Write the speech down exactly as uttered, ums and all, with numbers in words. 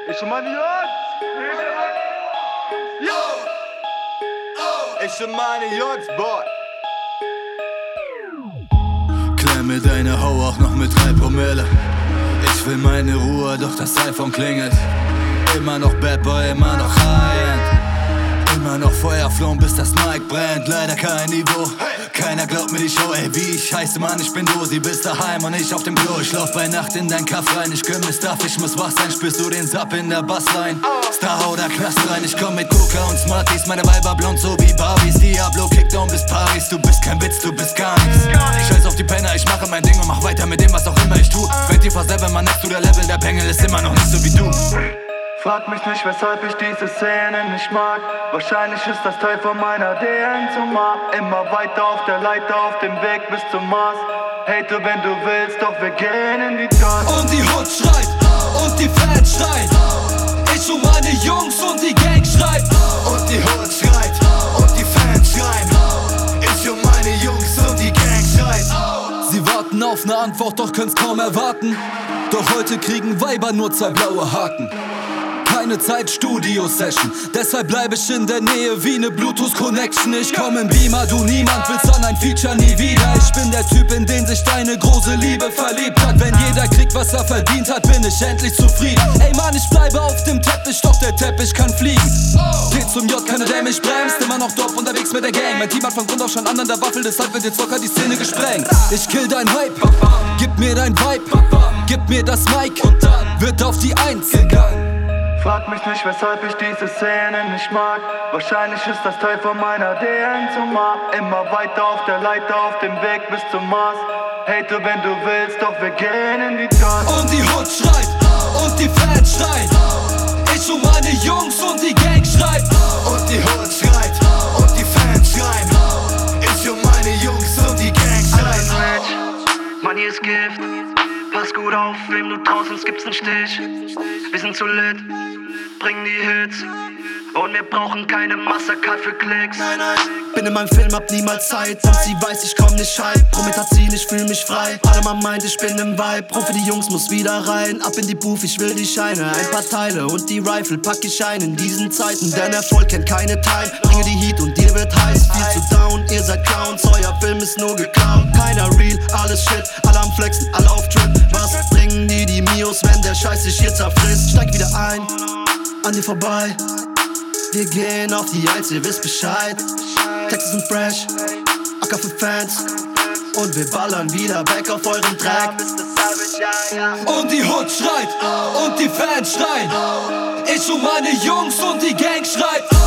Ich und meine Jungs! Yo! Ich und meine Jungs, boy! Klemme deine Hau auch noch mit drei Promille. Ich will meine Ruhe, doch das iPhone klingelt. Immer noch Bad Boy, immer noch High-End. Immer noch Feuerflohen, bis das Mic brennt. Leider kein Niveau, keiner glaubt mir die Show. Ey, wie ich heiße, Mann, ich bin Dosi. Bist daheim und ich auf dem Klo. Ich lauf bei Nacht in dein Kaff rein. Ich gönn mir Stuff, ich muss wach sein. Spürst du den Zapp in der Bassline? Star oder Knast rein. Ich komm mit Coca und Smarties. Meine Weiber blond so wie Barbies. Diablo, Kickdown bis Paris. Du bist kein Witz, du bist gar nichts. Scheiß auf die Penner, ich mache mein Ding und mach weiter mit dem, was auch immer ich tu. vierundzwanzig sieben, man next to der Level. Der Pengel ist immer noch nicht so wie du. Frag mich nicht, weshalb ich diese Szene nicht mag. Wahrscheinlich ist das Teil von meiner D N zum Mar. Immer weiter auf der Leiter, auf dem Weg bis zum Mars. Hate, wenn du willst, doch wir gehen in die Tat. Und die Hood schreit, und die Fans schreien. Ich und meine Jungs und die Gang schreit. Und die Hood schreit, und die Fans schreien. Ich und meine Jungs und die Gang schreit. Sie warten auf ne Antwort, doch können's kaum erwarten. Doch heute kriegen Weiber nur zwei blaue Haken. Keine Zeit, Studio-Session. Deshalb bleib ich in der Nähe wie ne Bluetooth-Connection. Ich komm im Beamer, du niemand willst an ein Feature nie wieder. Ich bin der Typ, in den sich deine große Liebe verliebt hat. Wenn jeder kriegt, was er verdient hat, bin ich endlich zufrieden. Ey Mann, ich bleibe auf dem Teppich, doch der Teppich kann fliegen. Geh zum J, keiner der mich bremst. Immer noch dope unterwegs mit der Gang. Mein Team hat von Grund auf schon an der Waffel, deshalb wird jetzt locker die Szene gesprengt. Ich kill dein Hype, gib mir dein Vibe, gib mir das Mic und dann wird auf die Eins gegangen. Frag mich nicht, weshalb ich diese Szene nicht mag. Wahrscheinlich ist das Teil von meiner D N zum Mar. Immer weiter auf der Leiter, auf dem Weg bis zum Mars. Hate, wenn du willst, doch wir gehen in die Tat. Und die Hood schreit, und die Fans schreien. Ich und meine Jungs und die Gang schreit. Und die Hood schreit, und die Fans schreien. Ich und meine Jungs und die Gang schreien. Money ist Gift, pass gut auf, wem du traust, sonst gibt's nen Stich. Wir sind zu lit, bringen die Hits und wir brauchen keine Mastercard für Klicks. Nein, nein, bin in meinem Film, hab niemals Zeit. Doch sie weiß, ich komm nicht hype. Promethazin, ich fühl mich frei. Alle man meint, ich bin im Vibe. Rufe die Jungs, muss wieder rein. Ab in die Booth, ich will die Scheine. Ein paar Teile und die Rifle pack ich ein in diesen Zeiten. Denn Erfolg kennt keine Time. Bringe die Heat und dir wird heiß. Viel zu down, ihr seid Clowns. Euer Film ist nur geklaut. Keiner real, alles shit. Alle am Flexen, alle auf Trip. Was bringen die die Mios, wenn der Scheiß sich hier zerfrisst? Steig wieder ein, an dir vorbei. Wir gehen auf die Eins, ihr wisst Bescheid. Texte sind fresh, Acker für Fans. Und wir ballern wieder back auf euren Track. Und die Hood schreit, und die Fans schreien. Ich und meine Jungs und die Gang schreit.